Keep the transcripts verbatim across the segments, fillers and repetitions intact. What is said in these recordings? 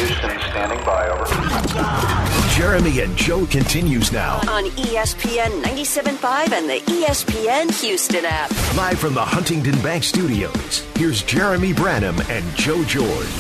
Houston, standing by, over. Jeremy and Joe continues now on E S P N ninety-seven point five and the E S P N Houston app. Live from the Huntington Bank Studios, here's Jeremy Branham and Joe George.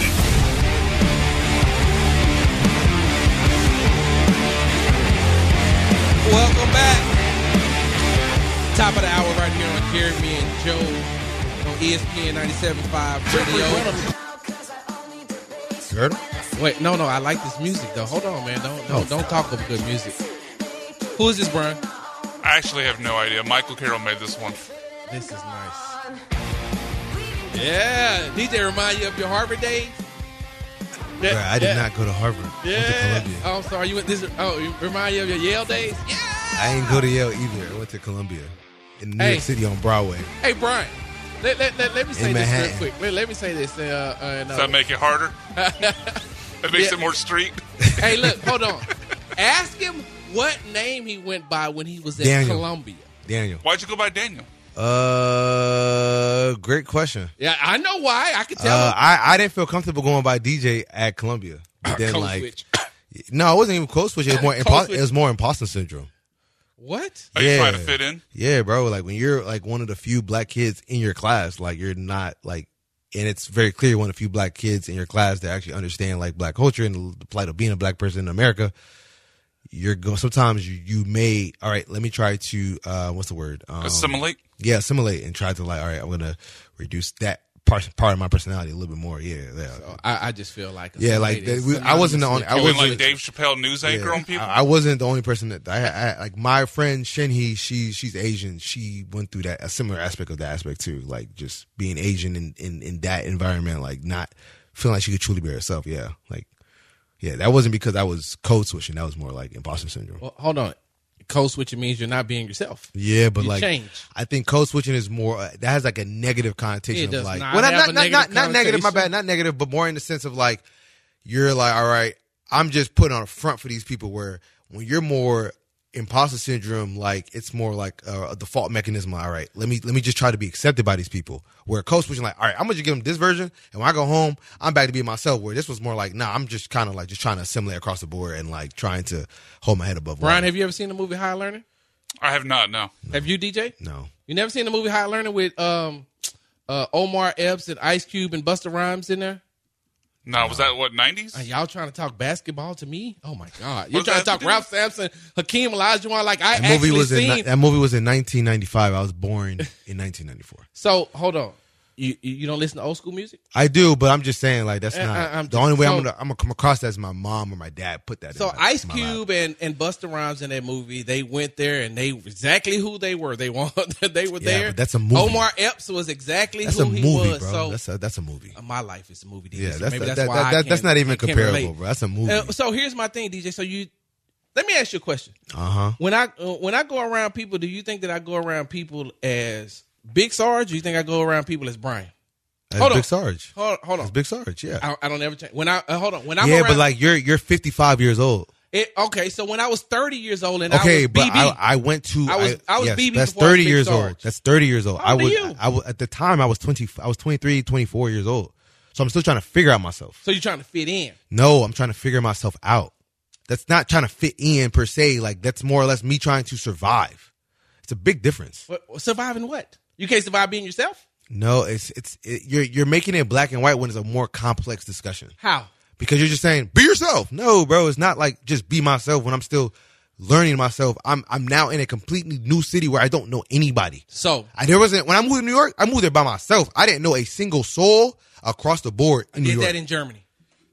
Welcome back. Top of the hour right here on Jeremy and Joe on E S P N ninety-seven point five radio. You heard him? Wait, no, no, I like this music though. Hold on, man. Don't don't, don't talk over good music. Who is this, Brian? I actually have no idea. Michael Carroll made this one. This is nice. Yeah, D J remind you of your Harvard days? Yeah, Bro, I did yeah. not go to Harvard. Yeah. I went to Columbia. Oh, I'm sorry. You went this. Oh, you remind you of your Yale days? Yeah. I didn't go to Yale either. I went to Columbia in New Hey. York City on Broadway. Hey, Brian. Let, let, let, let me say In this real Manhattan. quick. Let, let me say this. Uh, uh, no. Does that make it harder? That makes Yeah. it more street? Hey, look, hold on. Ask him what name he went by when he was at Daniel. Columbia. Daniel. Why'd you go by Daniel? Uh, great question. Yeah, I know why. I could tell Uh, him. I, I didn't feel comfortable going by D J at Columbia. But then, Code like, switch. no, it wasn't even code switch. It was more, Code impo- switch. it was more imposter syndrome. What? Are you Yeah. trying to fit in? Yeah, bro. Like when you're like one of the few black kids in your class, like you're not like, and it's very clear you're one of the few black kids in your class that actually understand like black culture and the plight of being a black person in America. You're going. Sometimes you you may. All right, let me try to. Uh, what's the word? Um, Assimilate? Yeah, assimilate and try to like. All right, I'm gonna reduce that part part of my personality a little bit more. Yeah, yeah. So I, I just feel like Yeah, like, that we- I wasn't the only- I You wasn't- went like Dave Chappelle news anchor Yeah. on people? I, I wasn't the only person that I, I like. My friend Shinhee, she she's Asian. She went through that a similar aspect of that aspect too. Like just being Asian in, in, in that environment, like not feeling like she could truly be herself. Yeah, like yeah, that wasn't because I was code switching. That was more like imposter syndrome. Well, hold on. Code switching means you're not being yourself. Yeah, but You like change. I think code switching is more uh, that has like a negative connotation It of does like not well, not have not a not, not, negative not negative. My connotation. bad, not negative, but more in the sense of like you're like, all right, I'm just putting on a front for these people. Where when you're more imposter syndrome, like it's more like uh, a default mechanism. All right, let me let me just try to be accepted by these people. Where code switching, like, all right, I'm gonna just give them this version, and when I go home, I'm back to being myself. Where this was more like, nah, I'm just kind of like just trying to assimilate across the board and like trying to hold my head above water. Brian, have you ever seen the movie High Learning? I have not, no. Have you, D J? No. You never seen the movie High Learning with um, uh, Omar Epps and Ice Cube and Busta Rhymes in there? No, was that, what, nineties? Are y'all trying to talk basketball to me? Oh my God! You're What trying does to that talk do? Ralph Sampson, Hakeem Olajuwon. Like I That movie actually was in seen. ni- that movie was in nineteen ninety-five. I was born in nineteen ninety-four. So hold on, you you you don't listen to old school music? I do, but I'm just saying, like that's Uh, not I- I'm the just- only way I'm so- gonna I'm gonna come across that as my mom or my dad put that. So in my, Ice my lap. Cube and, and Busta Rhymes in that movie, they went there and they exactly who they were. They want they were Yeah, there. but that's a movie. Omar Epps was exactly That's who a he movie, was. bro. So that's a that's a movie. uh, my life is a movie. D J, Yeah, so that's maybe that, that's that, why that, I that- that's can't- not even I can't comparable, relate. bro. That's a movie. Uh, so here's my thing, D J. So you, let me ask you a question. Uh huh. When I uh, when I go around people, do you think that I go around people as Big Sarge? Or do you think I go around people as Brian? That's Hold on. Big Sarge. Hold, hold on. That's Big Sarge. Yeah. I, I don't ever change. When I uh, hold on. When I'm yeah, around, but like you're you're fifty-five years old. it, okay. So when I was thirty years old and Okay, I was but B B, I, I went to I was- I was yes, B B That's before I was thirty Big years Sarge. old. That's thirty years old. How I old are was you? I, was at the time I was twenty. I was twenty-three, twenty-four years old. So I'm still trying to figure out myself. so you're trying to fit in. No, I'm trying to figure myself out. That's not trying to fit in per se. Like that's more or less me trying to survive. It's a big difference. What, surviving what? You can't survive being yourself? No, it's it's it, you're you're making it black and white when it's a more complex discussion. How? Because you're just saying be yourself. No, bro, it's not like just be myself when I'm still learning myself. I'm I'm now in a completely new city where I don't know anybody. So I there wasn't when I moved to New York. I moved there by myself. I didn't know a single soul across the board I in New did York. that in Germany.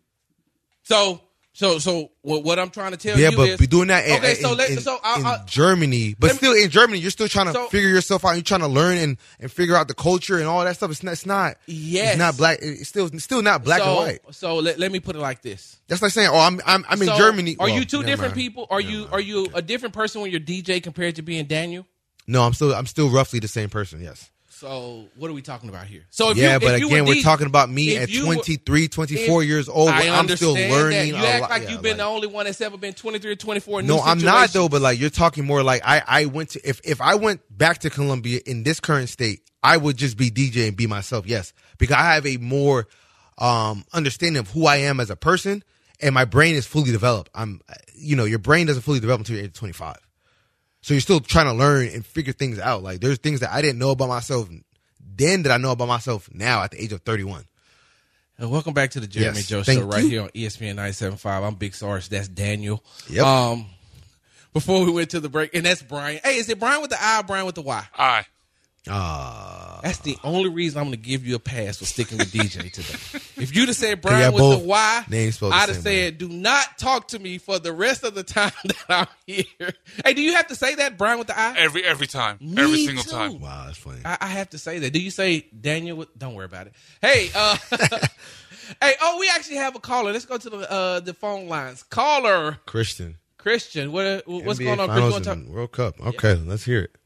So so so what, what I'm trying to tell yeah, you but is be doing that in, okay. in, so let in, so I, in I, Germany, but let me- still in Germany, you're still trying to So- figure yourself out. You're trying to learn and, and figure out the culture and all that stuff. It's not. It's not. Yes. It's not black. It's still it's still not black so, and white. So let, let me put it like this. That's like saying, oh, I'm I'm, I'm in So, Germany. Are Well, you two never different mind. people? Are Never you mind. are you a different person when you're D J compared to being Daniel? No, I'm still I'm still roughly the same person. Yes. So what are we talking about here? So if yeah, you, but if you again, were we're D- talking about me if at you were- twenty-three, twenty-four if- years old. I Where I'm still understand learning. that. You a act lot- like yeah, you've been the like- only one that's ever been twenty-three or twenty-four. In No, new I'm not situations. though. But like you're talking more like I I went to if if I went back to Columbia in this current state, I would just be D J and be myself. Yes, because I have a more um understanding of who I am as a person and my brain is fully developed. I'm, you know, your brain doesn't fully develop until you're age twenty-five. So you're still trying to learn and figure things out. Like there's things that I didn't know about myself then that I know about myself now at the age of thirty-one. And welcome back to the Jeremy Yes, Joe thank Show right you. here on E S P N ninety-seven point five. I'm Big Sarge. That's Daniel. Yep. Um, before we went to the break, and that's Brian. Hey, is it Brian with the I or Brian with the Y? Aye. Ah, That's the only reason I'm going to give you a pass for sticking with D J today. If you'd have said Yeah, Brian with both the Y, names spelled the I'd have same said, do not talk to me for the rest of the time that I'm here. Hey, do you have to say that, Brian with the I? Every every time. Me every single too. time. wow, that's funny. I, I have to say that. Do you say Daniel with, don't worry about it. Hey, uh, hey, oh, we actually have a caller. Let's go to the uh, the phone lines. Caller, Christian, Christian, what, what's N B A going on, Chris? You Finals wanna talk? and World Cup. Okay, let's hear it.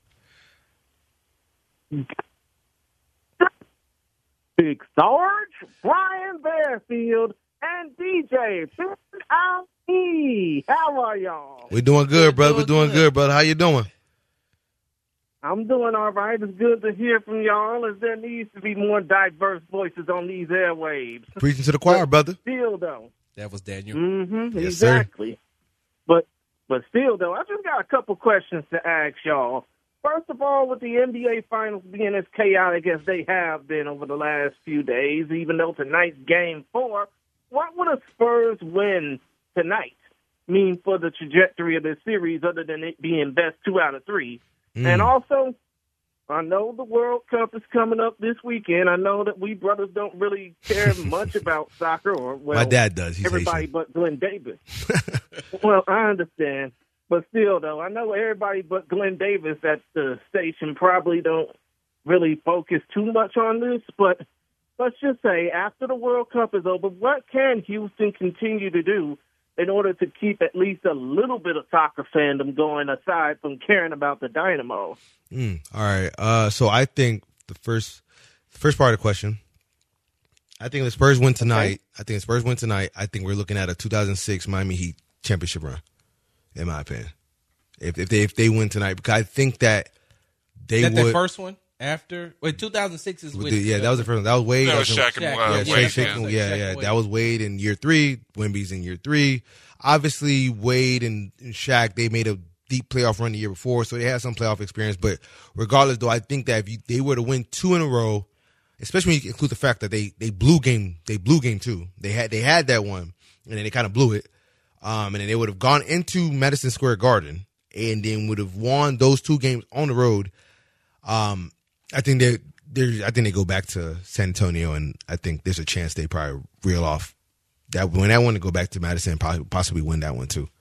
Big Sarge, Brian Bearfield, and D J Out E. How are y'all? We're doing good, brother. We're doing good, brother. How you doing? I'm doing all right. It's good to hear from y'all, as there needs to be more diverse voices on these airwaves. Preaching to the choir, brother. Still, though. That was Daniel. Mm-hmm, Yes, sir. exactly. But but still, though, I just got a couple questions to ask y'all. First of all, with the N B A Finals being as chaotic as they have been over the last few days, even though tonight's game four, what would a Spurs win tonight mean for the trajectory of this series other than it being best two out of three? Mm. And also, I know the World Cup is coming up this weekend. I know that we brothers don't really care much about soccer, or well, My dad does. He's everybody Haitian. but Glenn Davis. Well, I understand. But still, though, I know everybody but Glenn Davis at the station probably don't really focus too much on this. But let's just say after the World Cup is over, what can Houston continue to do in order to keep at least a little bit of soccer fandom going aside from caring about the Dynamo? Mm, all right. Uh, so I think the first, the first part of the question, I think the Spurs win tonight. I think the Spurs win tonight. I think we're looking at a two thousand six Miami Heat championship run, in my opinion. If if they if they win tonight, because I think that they Is that would. the first one after? Wait, two thousand six is with, the- yeah, that was the first one. That was Wade. That was in- Shaq and Shaq, uh, Yeah, yeah, Shaq, Wade. Shaq, yeah. and- yeah, Shaq yeah. and Wade. That was Wade in year three. Wemby's in year three. Obviously, Wade and, and Shaq, they made a deep playoff run the year before, so they had some playoff experience. But regardless, though, I think that if you, they were to win two in a row, especially when you include the fact that they they blew game they blew game two. They had they had that one, and then they kind of blew it. Um, and then they would have gone into Madison Square Garden and then would have won those two games on the road. Um, I think they they I think they go back to San Antonio, and I think there's a chance they probably reel off that win that one to go back to Madison and probably possibly win that one too.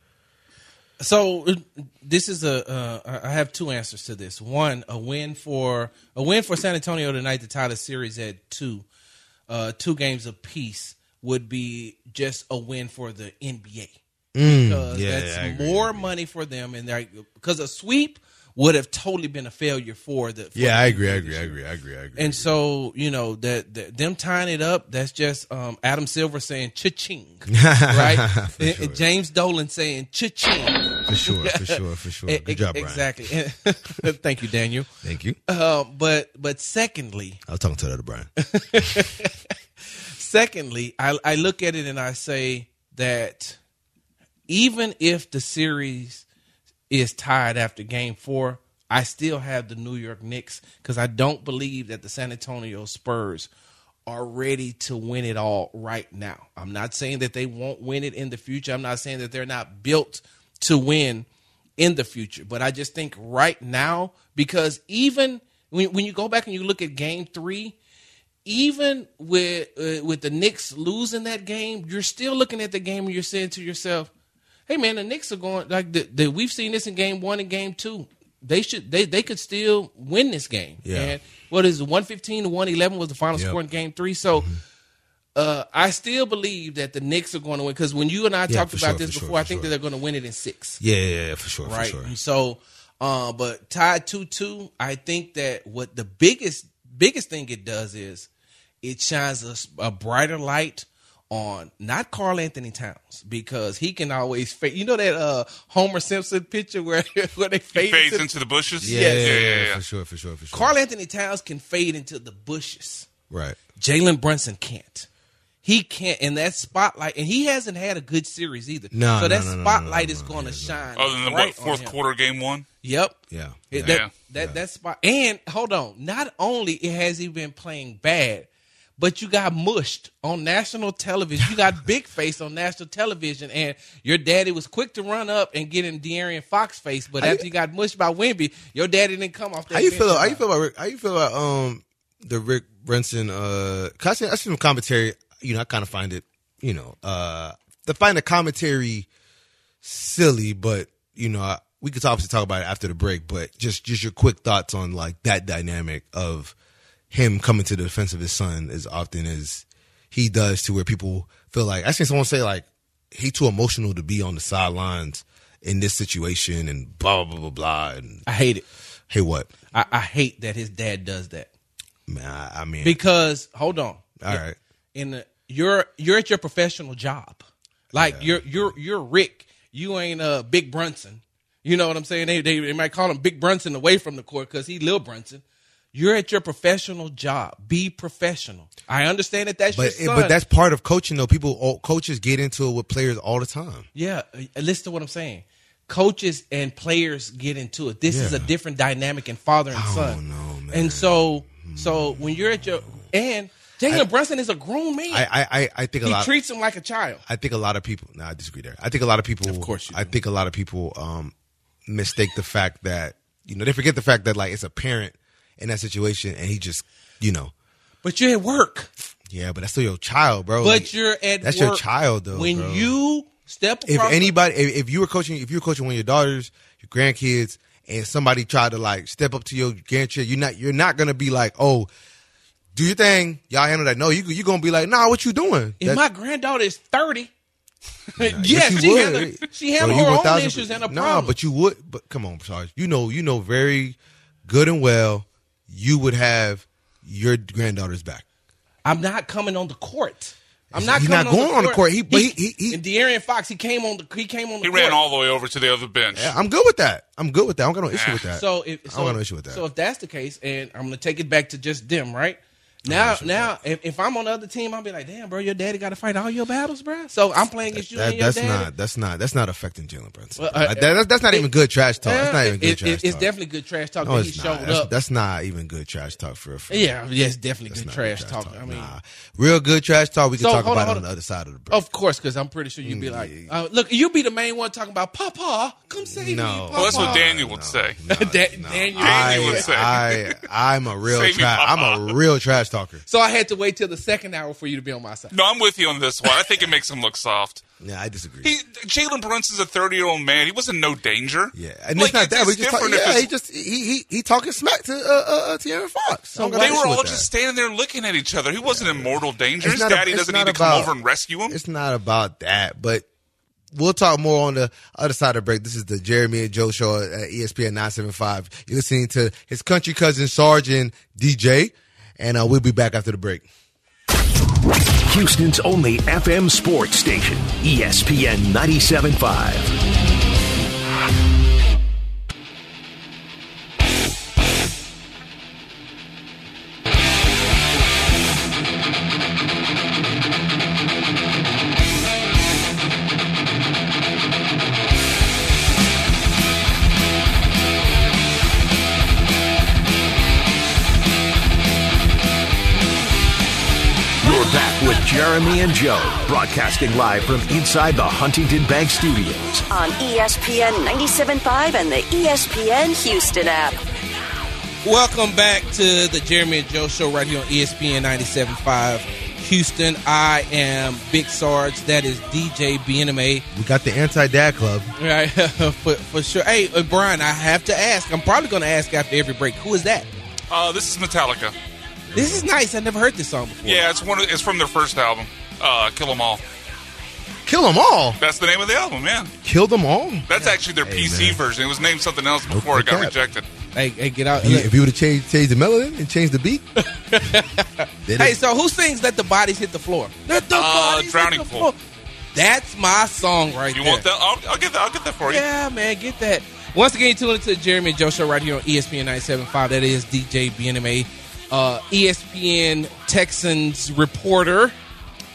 So uh, this is a. Uh, I have two answers to this. One, a win for a win for San Antonio tonight to tie the series at two, uh, two games apiece would be just a win for the N B A because yeah, that's I agree, more I agree. money for them, and they're because a sweep would have totally been a failure for the. For Yeah, the I agree, I N B A agree, this I year. agree, I agree, I agree. And so, you know, that, that them tying it up, that's just um, Adam Silver saying cha-ching, right? For and, sure. and James Dolan saying cha-ching. For sure, for sure, for sure. Good job, Brian. Exactly. Thank you, Daniel. Thank you. Uh, but but secondly, I was talking to the other Brian. secondly, I, I look at it and I say that even if the series is tied after game four, I still have the New York Knicks because I don't believe that the San Antonio Spurs are ready to win it all right now. I'm not saying that they won't win it in the future. I'm not saying that they're not built to win in the future. But I just think right now, because even when, when you go back and you look at game three, even with uh, with the Knicks losing that game, you're still looking at the game and you're saying to yourself, hey, man, the Knicks are going like the, the, we've seen this in game one and game two. They should they they could still win this game. Yeah. And what is it, one fifteen to one eleven was the final Yep. score in game three. So Mm-hmm. uh, I still believe that the Knicks are going to win because when you and I Yeah, talked for about sure, this for before, sure, I for think sure. that they're going to win it in six. Yeah, yeah, yeah, for sure, Right. for sure. And so, uh, but tied two two, I think that what the biggest biggest thing it does is it shines a, a brighter light on not Karl Anthony Towns because he can always fade. You know that uh, Homer Simpson picture where where they He fade fades into, into the bushes. Yeah, yeah, yeah, yeah. yeah, yeah. for sure, for sure, for sure. Karl Anthony Towns can fade into the bushes. Right. Jalen Brunson can't. he can't in that spotlight, and he hasn't had a good series either. No, so no, that no, no, spotlight no, no, is no, going to yeah, shine. Other than the right what, fourth on him. quarter game one? Yep. Yeah. It- yeah. that Yeah. that that spot. And hold on, not only it has he been playing bad, but you got mushed on national television. You got big face on national television, and your daddy was quick to run up and get in De'Aaron Fox face. But How after you- you got mushed by Wemby, your daddy didn't come off that. How you bench feel? How alive. you feel about Rick, how you feel about um the Rick Brunson? Uh, 'cause I see, I see some commentary. You know, I kind of find it. You know, uh, to find the commentary silly, but you know, I, we could obviously talk about it after the break. But just just your quick thoughts on like that dynamic of him coming to the defense of his son as often as he does, to where people feel like I seen someone say like he too emotional to be on the sidelines in this situation and blah blah blah blah. And I hate it. hey, what? I, I hate that his dad does that. Man, I, I mean, Because hold on, all right. in the, you're you're at your professional job, like you're you're you're Rick. You ain't uh Big Brunson. You know what I'm saying? They they, they might call him Big Brunson away from the court because he Lil Brunson. You're at your professional job. Be professional. I understand that that's But your son. but that's part of coaching, though. People, all, coaches get into it with players all the time. yeah. uh, Listen to what I'm saying. Coaches and players get into it. This is a Yeah. different dynamic in father and I son. don't know, man. And so so when you're at your and Jalen Brunson is a grown man. I I I, I think a he lot. treats him like a child. I think a lot of people. No, I disagree there. I think a lot of people. Of course you I do. think a lot of people um, mistake the fact that you know they forget the fact that like it's a parent in that situation, and he just you know But you're at work. yeah, but that's still your child, bro. But Like, you're at that's work. your child, though. When bro. you step if across the- anybody, if, if you were coaching, if you were coaching one of your daughters, your grandkids, and somebody tried to like step up to your grandchild, you're not, you're not gonna be like, oh, do your thing, y'all handle that. No, you you gonna be like, nah, what you doing? if That- my granddaughter is thirty, yes, yes, you she would. handled, she Bro, handled you her own 1000 issues and her nah, problems. but you would. But come on, Sarge. You know, you know very good and well. You would have your granddaughter's back. I'm not coming on the court. I'm not. He's coming not going on the court. He- but he- he- he- and De'Aaron Fox, he came on the. He came on the He court. ran all the way over to the other bench. Yeah, I'm good with that. I'm good with that. I don't got no issue with that. So if I so, don't got no issue with that. So if that's the case, and I'm gonna take it back to just them, right? Now, now, if, if I'm on the other team, I'll be like, damn, bro, your daddy got to fight all your battles, bro. So I'm playing against you That- and your that's daddy. not. That's not. That's not affecting Jalen Brunson. Well, bro. uh, That- that's, that's not it- even good trash talk. That's not Yeah, even good it- trash it- talk. It's definitely good trash talk No, that he it's showed not. That's, up. that's not even good trash talk for a friend. Yeah, yeah, it's definitely That's good not trash good talk. I mean, nah. Real good trash talk. We can So, talk hold on, about it hold on the on. other side of the break. of course, because I'm pretty sure you'd be like, uh, look, you be the main one talking about Papa, come save No. me, Papa. Well, that's what Daniel would say. Da- Daniel. I, would say. I, I'm a real Save me, trash. I'm Papa. a real trash talker. So I had to wait till the second hour for you to be on my side. No, I'm with you on this one. I think it makes him look soft. Yeah, I disagree. He Jalen Brunson's a thirty-year-old man. He was in no danger. yeah, and Like, it's not it's- that. We it's just talk, different if yeah, it's- he just he he he talking smack to uh uh, uh to Aaron Fox. So So They were all just standing there looking at each other. He wasn't in mortal danger. It's His not a- daddy it's doesn't not need to come about- over and rescue him. It's not about that, but we'll talk more on the other side of the break. This is the Jeremy and Joe Show at E S P N nine seventy-five. You're listening to his country cousin Sarge and D J, and uh, we'll be back after the break. Houston's only F M sports station, E S P N ninety-seven point five. You're back with Jeremy and Joe, broadcasting live from inside the Huntington Bank Studios. On E S P N ninety-seven point five and the E S P N Houston app. Welcome back to the Jeremy and Joe Show right here on E S P N ninety-seven point five Houston. I am Big Sarge. That is D J B N M A. We got the anti-dad club. Right, for, for sure. Hey, uh, Brian, I have to ask. I'm probably going to ask after every break. Who is that? Uh, this is Metallica. This is nice. I never heard this song before. Yeah, it's one. Of, it's from their first album, uh, "Kill 'Em All." Kill them all. That's the name of the album. Yeah, Kill them all. that's actually their P C man. version. It was named something else before it got cap. rejected. Hey, hey, get out. If you, if you would have changed, changed the melody and changed the beat. They Hey, did- so who sings "Let the Bodies Hit the Floor"? Let the Uh, bodies Drowning hit the Pool. floor. That's my song right You there. want that? I'll, I'll get that. I'll get that for you. Yeah, man, get that. Once again, tune into the Jeremy and Joe Show right here on E S P N ninety-seven point five. That is D J B N M A, uh, E S P N Texans reporter.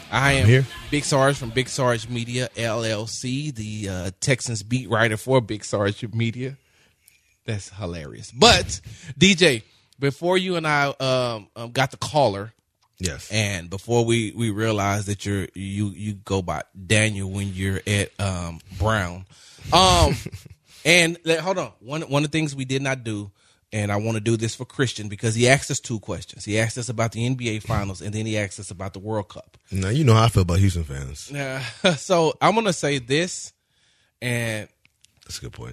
I am here. Big Sarge from Big Sarge Media, L L C, the uh, Texans beat writer for Big Sarge Media. That's hilarious. But, D J, before you and I um, um, got the caller, Yes. and before we, we realized that you're you you go by Daniel when you're at um, Brown, um, and let- hold on, one one of the things we did not do, and I want to do this for Christian because he asked us two questions. He asked us about the N B A Finals, and then he asked us about the World Cup. Now you know how I feel about Houston fans. Uh, so I'm gonna say this, and That's a good point.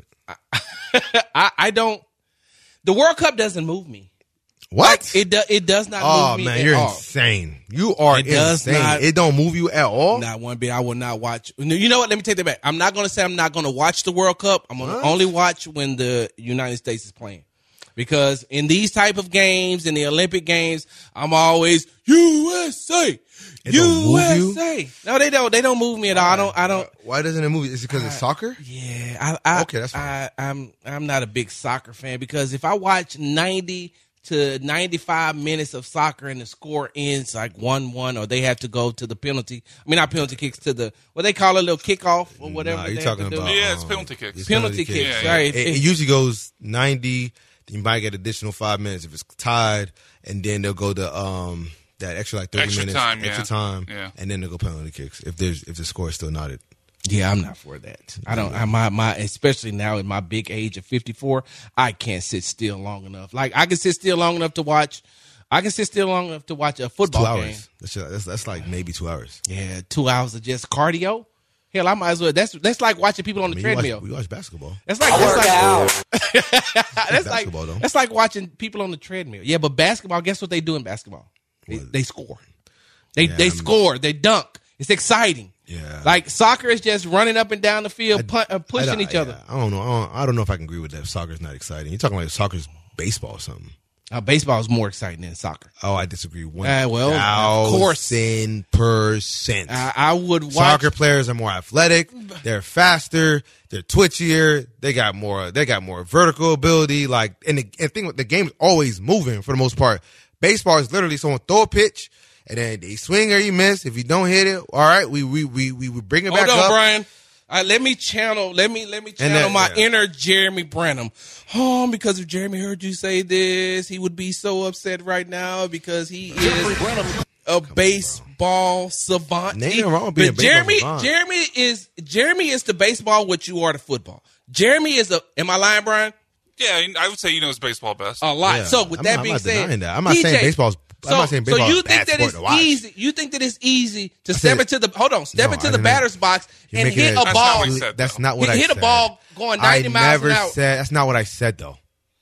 I, I don't. The World Cup doesn't move me. What? It do, it does not oh move me man, at you're all. insane. You are It does insane. not- it don't move you at all. Not one bit. I will not watch. You know what? Let me take that back. I'm not going to say I'm not going to watch the World Cup. I'm going to What? only watch when the United States is playing. Because in these type of games, in the Olympic games, I'm always U S A, It don't move you? U S A. No, they don't. They don't move me at all. I don't. I don't. Why doesn't it move you? Is it because it's soccer? Yeah, I, I Okay, that's fine. I, I'm I'm not a big soccer fan because if I watch ninety to ninety-five minutes of soccer and the score ends like one one, or they have to go to the penalty. I mean, not penalty kicks to the what they call a little kickoff or whatever. Nah, they you're have to talking do. about Yeah, it's um, penalty kicks. it's penalty kicks, Yeah, yeah. right? It, it usually goes ninety. Then you might get additional five minutes if it's tied, and then they'll go to um that extra like thirty Extra minutes, time, extra yeah. time, Yeah. and then they'll go penalty kicks if there's if the score is still knotted. Yeah, I'm not for that. I don't. I, my my especially now at my big age of fifty-four, I can't sit still long enough. Like I can sit still long enough to watch. I can sit still long enough to watch a Two football game. hours. That's, just, that's that's like maybe two hours. Yeah, two hours of just cardio. Hell, I might as well. That's that's like watching people on the I mean, you treadmill. watch, we watch basketball. That's like that's like that's like Basketball, though. that's like watching people on the treadmill. Yeah, but basketball. Guess what they do in basketball? They, they score. They Yeah, they I'm- score. They dunk. It's exciting. Yeah. Like soccer is just running up and down the field, I- pun- uh, pushing I don't- each other. yeah, I don't know. I don't, I don't know if I can agree with that. Soccer's not exciting. You're talking like soccer's baseball or something. Uh, baseball is more exciting than soccer. Oh, I disagree. One Uh, well, of course. thousand percent. I, I would watch. Soccer players are more athletic. They're faster. They're twitchier. They got more. They got more vertical ability. Like, and the and thing, the game's always moving for the most part. Baseball is literally someone throw a pitch and then they swing or you miss. If you don't hit it, all right, we we we we, we bring it Hold back on, up. Brian. All right, let me channel. Let me let me channel that- my yeah. inner Jeremy Branham. Oh, because if Jeremy heard you say this, he would be so upset right now because he is a baseball savant. Ain't He- nothing wrong with being but a baseball Jeremy, savant. Jeremy is Jeremy is the baseball what you are to football. Jeremy is a. Am I lying, Brian? Yeah, I would say he knows baseball best. A lot. Yeah. So with I'm that not- I'm being not said, denying that. I'm not D J, saying baseball's- I'm So, not saying so baseball you is a think bad that sport it's to watch. easy? You think that it's easy to I step said- into the hold on, step No, into I the didn't- batter's box You're and making hit it- a That's ball. not what he said, That's though. not what I hit said. a ball going ninety I miles never an hour. said that's not what I said though.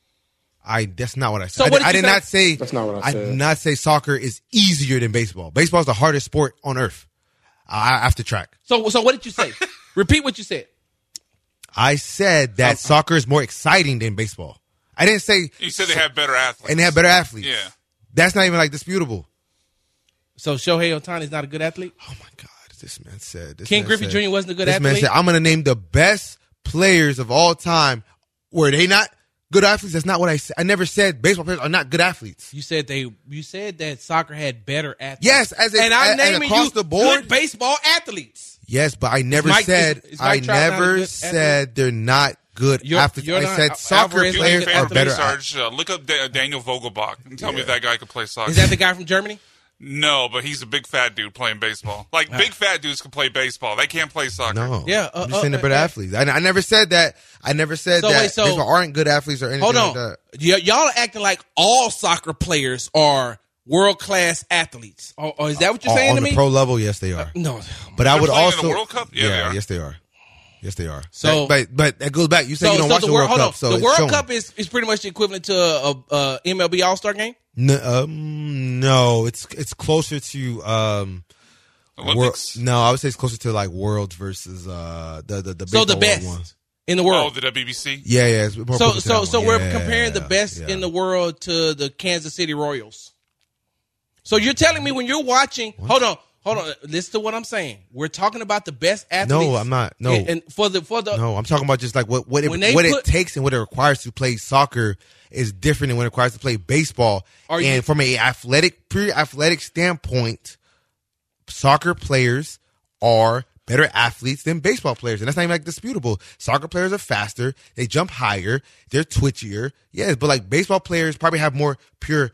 I that's not what I said. So I, what did- did I you did say? not say That's not what I I said. did not say soccer is easier than baseball. Baseball is the hardest sport on earth. I I have to track. So, so what did you say? Repeat what you said. I said that soccer is more exciting than baseball. I didn't say You said they have better athletes. and they have better athletes. Yeah. That's not even like disputable. So Shohei Ohtani is not a good athlete. Oh my God, this man said. This Ken man Griffey said- Junior wasn't a good this athlete? man said, "I'm going to name the best players of all time." Were they not good athletes? That's not what I said. I never said baseball players are not good athletes. You said they. You said that soccer had better athletes. Yes, as a- and I'm as- as naming across you the board? good baseball athletes. Yes, but I never Mike- said. is- is I Mike Trout not a never good said they're not good You're- athletes. you're I not- said Al- soccer Alvarez is players a good are athlete, better. Sarge, uh, look up Da- Daniel Vogelbach and tell me if that guy could play soccer. Is that the guy from Germany? No, but he's a big fat dude playing baseball. Like, big fat dudes can play baseball. They can't play soccer. No, Yeah, uh, I'm just saying uh, they're better uh, athletes. I, I never said that. I never said So that wait, so- baseball aren't good athletes or anything Hold like on. that. Y- y'all are acting like all soccer players are world class athletes. Or, or is that what you're On- saying on to the me? pro level, yes, they are. no. But I They're would playing in also the World Cup? Yeah, they are. yes, they are. Yes, they are. So- but but that goes back. You say So, you don't so watch the the World, World hold Cup, on. so the World show 'em. Cup is, is pretty much the equivalent to a, a, a M L B All Star game. N- um, no, it's it's closer to um. World, Olympics? no, I would say it's closer to like Worlds versus uh the the, the So the baseball world best ones. in the Oh, world. the W B C? Yeah, yeah. It's more so closer to so that so one. we're Yeah, comparing the best yeah. in the world to the Kansas City Royals. So you're telling me when you're watching, hold on, hold on, listen to what I'm saying. We're talking about the best athletes. No, I'm not. No. and, and for the for the No, I'm talking about just like what what it, When they what put- it takes and what it requires to play soccer is different than what it requires to play baseball. Are and you- from a athletic, pure athletic standpoint, soccer players are better athletes than baseball players, and that's not even like disputable. Soccer players are faster, they jump higher, they're twitchier. Yes, but like baseball players probably have more pure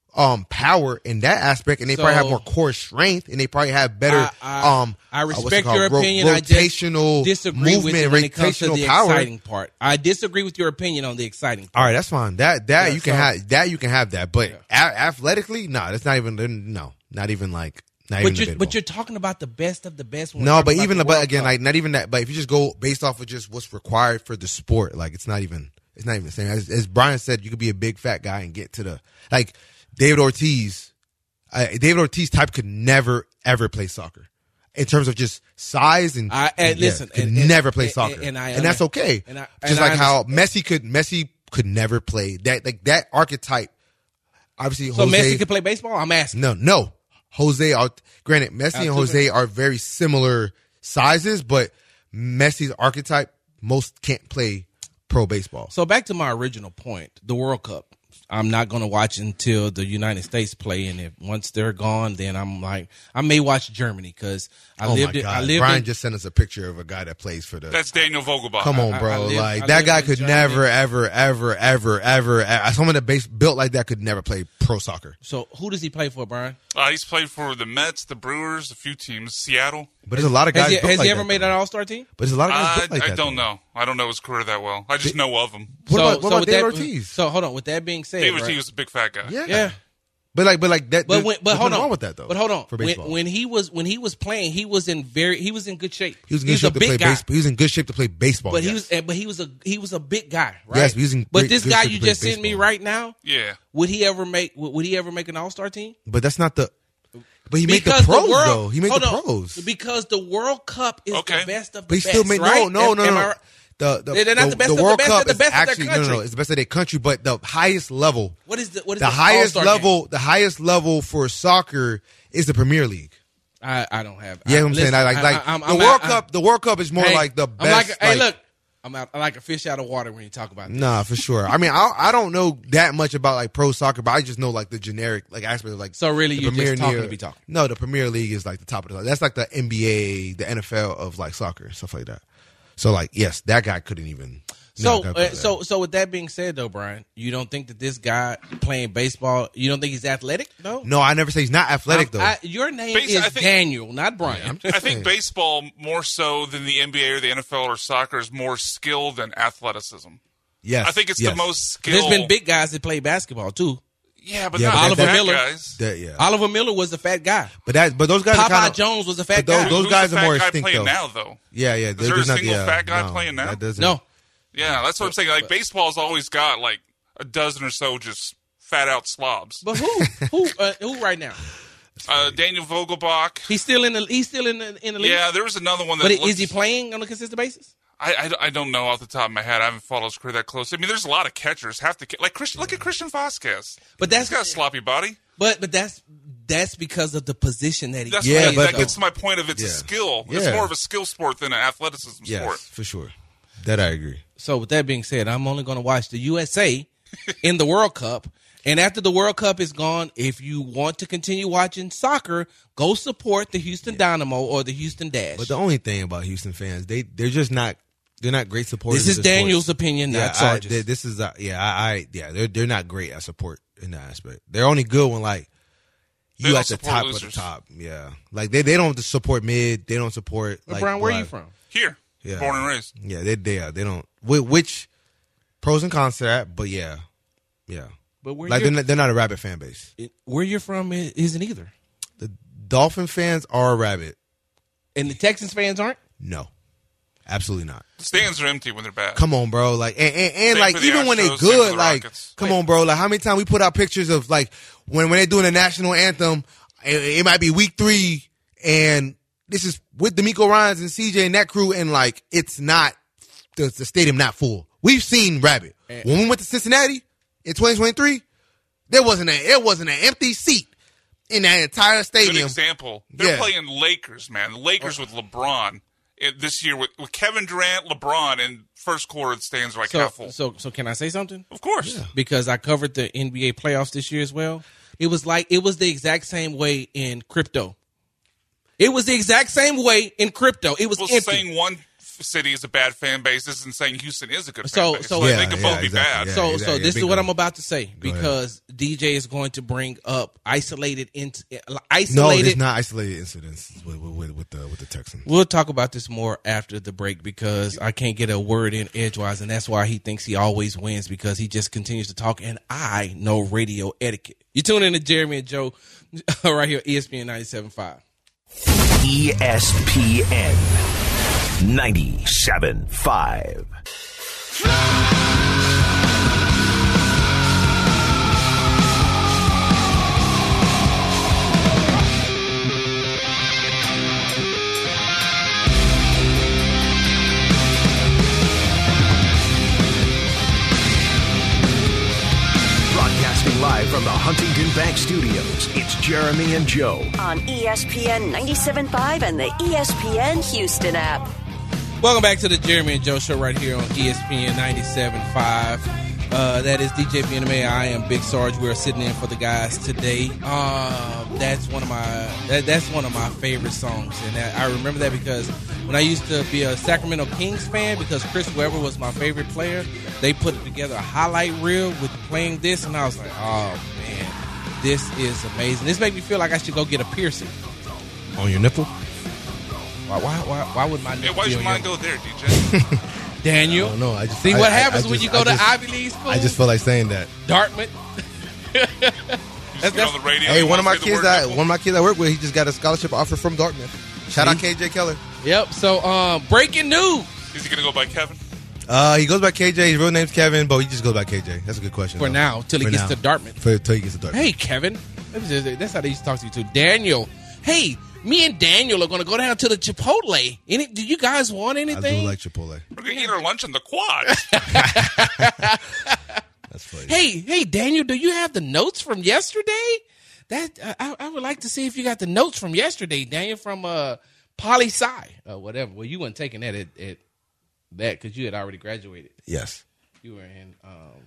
um power in that aspect, and they So- probably have more core strength, and they probably have better I, I, um. I uh, what's it respect called? your Ro- opinion. I rotational just disagree movement, with it when it comes to rotational the power. exciting part. I disagree with your opinion on the exciting part. All right, that's fine. That that Yeah, you can so- have that you can have that, but a- athletically, no, that's not even no, not even like not even But you're, debatable. but you're talking about the best of the best. when we're No, talking but about even the but World again, Cup. like not even that. But if you just go based off of just what's required for the sport, like it's not even it's not even the same. As, as Brian said, you could be a big fat guy and get to the like David Ortiz. Uh, David Ortiz type could never ever play soccer in terms of just size and, I- and yeah, listen, could and- and- never play and- soccer, and I that's okay. and I- just and I like how Messi could Messi could never play that like that archetype. Obviously, so Jose, Messi can play baseball. I'm asking. no, no. Jose are granted Messi and Altuve. Jose are very similar sizes, but Messi's archetype most can't play pro baseball. So back to my original point, the World Cup. I'm not going to watch until the United States play, and if once they're gone, then I'm like, I may watch Germany because I oh lived my in. god! I lived Brian in, just sent us a picture of a guy that plays for the. That's Daniel Vogelbach. Come on, I- bro! I live- like I that live guy in could Germany. never, ever, ever, ever, ever. ever someone that base, built like that could never play pro soccer. So who does he play for, Brian? Uh, he's played for the Mets, the Brewers, a few teams, Seattle. But there's a lot of guys. Has he, built has like he ever that, made though. an All Star team? But there's a lot of guys I, built like I that. don't though. know. I don't know his career that well. I just know of him. What so, about, what so about with David that, Ortiz? So hold on. With that being said, David right? Ortiz was a big fat guy. yeah, yeah. But like, but like that. But when, but there's hold nothing on, wrong with that though. But hold on, for when, baseball. when he was when he was playing, he was in very he was in good shape. He was in good He's shape a to big play guy. baseball. He was in good shape to play baseball. But yes. he was, eh, but he was a he was a big guy, right? Yes, he was in But great- this good guy shape you to play just sent me baseball. right now, Yeah. would he ever make would would he ever make an All Star team? But that's not the. But he made the Because pros world, though. He made hold the on. pros. Because the World Cup is Okay. the best of the But he best, still made right? no, no, Am- no, am no. I right? The, the, They're not the best of the World best, Cup they're the is best of their actually no, no, no. country. It's the best of their country, but the highest level, What is the what is the the highest All-Star level, game? the highest level for soccer is the Premier League. I, I don't have. Yeah, I, I'm saying listen, I like I- like I- I'm- the I'm World out- Cup. The World Cup is more Hey, like the I'm best. like, hey, look, I'm out. I like a fish out of water when you talk about it. Nah, for sure. I mean, I I don't know that much about like pro soccer, but I just know like the generic like aspect of like. So really, the you're just Premier talking League- to be talking. No, the Premier League is like the top of the. That's like the N B A, the N F L of like soccer, stuff like that. So like, yes, that guy couldn't even. So, no, that- uh, so, so with that being said, though, Brian, you don't think that this guy playing baseball, you don't think he's athletic, though? no, I never say he's not athletic though. I, your name Basi- is I think- Daniel, not Brian. I think baseball, more so than the N B A or the N F L or soccer, is more skill than athleticism. yes, I think it's yes. the most skill. There's been big guys that play basketball too. Yeah, but Yeah, not but Oliver that- fat Miller- guys. That- yeah, Oliver Miller was a fat guy. but that but those guys are Popeye kind of Jones was a fat but those- guy. those Who's guys the are fat more guy extinct, playing though. now, though? yeah, yeah. there a there's not- single yeah, fat guy no, playing now? That doesn't. no, Yeah, that's what I'm saying. Like baseball's always got like a dozen or so just fat out slobs. but who, who, uh, who right now? Uh, Daniel Vogelbach. He's still in the. He's still in the in the league. Yeah, there was another one that. but looks, is he playing on a consistent basis? I, I, I don't know off the top of my head. I haven't followed his career that close. I mean, there's a lot of catchers. Half the ca- like Christian. Look at Christian Vasquez. But that's He's got a sloppy body. But but that's that's because of the position that he. That's Yeah, what, but- that gets to my point of it's Yeah. a skill. It's Yeah. more of a skill sport than an athleticism Yes, sport. for sure. That I agree. So with that being said, I'm only going to watch the U S A in the World Cup. And after the World Cup is gone, if you want to continue watching soccer, go support the Houston Dynamo or the Houston Dash. But the only thing about Houston fans, they they're just not they're not great supporters. This is of the Daniel's sports. opinion, Yeah, not I, Sarge's. they- this is uh, yeah, I, I yeah, they're they're not great at support in that aspect. They're only good when like They you don't at the support top losers. of the top. Yeah, like they, they don't support mid. They don't support. But Like, Brian, where are you black- from? Here, Yeah. born and raised. Yeah, they they are. They don't. whi- Which pros and cons to that? But yeah, yeah. But where Like you're, they're not, they're not a rabbit fan base. where you're from i- isn't either. The Dolphin fans are a rabbit. And the Texans fans aren't? No, absolutely not. The stands are empty when they're bad. Come on, bro. Like and, and, and Same like for the even when they Astros, same for good, the like Rockets. come on, bro. Like how many times we put out pictures of like when when they're doing the national anthem, it, it might be week three, and this is with D'Amico Ryans and C J and that crew, and like it's not the, the stadium not full. We've seen rabbit when we went to Cincinnati in twenty twenty-three. There wasn't a it wasn't an empty seat in that entire Good stadium. example. They're Yeah. playing Lakers, man. The Lakers with LeBron eh, this year with, with Kevin Durant, LeBron, and first quarter the stands are like So, half full. so, so can I say something? Of course. Because I covered the N B A playoffs this year as well. It was like it was the exact same way in crypto. It was the exact same way in crypto. It was Well, empty. saying one city is a bad fan base isn't saying Houston is a good So- fan base. so- Like, Yeah, they could yeah, both be exactly, bad. yeah. So, yeah, so yeah, this is big what one. I'm about to say Go ahead. because D J is going to bring up isolated in, No, isolated. it's not isolated incidents with, with, with, with the with the Texans. We'll talk about this more after the break because I can't get a word in edgewise, and that's why he thinks he always wins because he just continues to talk, and I know radio etiquette. You tune in to Jeremy and Joe right here, E S P N ninety-seven point five. E S P N ninety-seven point five. Broadcasting live from the Huntington Bank Studios, it's Jeremy and Joe. On E S P N ninety-seven point five and the E S P N Houston app. Welcome back to the Jeremy and Joe Show right here on E S P N ninety-seven point five. Uh, that is D J B N M A. I am Big Sarge. We are sitting in for the guys today. Um, that's one of my that, that's one of my favorite songs, and that, I remember that because when I used to be a Sacramento Kings fan, because Chris Webber was my favorite player, they put together a highlight reel with playing this, and I was like, oh man, this is amazing. This made me feel like I should go get a piercing. On your nipple? Why? Why? Why, why would my Hey, why does feel your mind young? go there, D J? Daniel? I don't know. I just See I- what I- happens I when just- you go I to just- Ivy League school? I just feel like saying that. Dartmouth. You just That's- get on the radio. Hey, you one of my wanna say the kids word that nipple? one of my kids I work with, he just got a scholarship offer from Dartmouth. Shout out K J Keller. Yep. So, um, breaking news Is he going to go by Kevin? Uh, he goes by K J. His real name's Kevin, but he just goes by K J. That's a good question. for though. now till he For gets now. to Dartmouth. For, till he gets to Dartmouth. Hey, Kevin. That's just- that's how they used to talk to you too. Daniel. Hey, me and Daniel are going to go down to the Chipotle. Any? Do you guys want I anything? do like Chipotle. We're going to eat our lunch on the quad. That's funny. Hey, hey, Daniel. Do you have the notes from yesterday? That uh, I, I would like to see if you got the notes from yesterday, Daniel, from uh, Poli Sci or whatever. Well, you weren't taking that at, at that because you had already graduated. Yes. You were in um,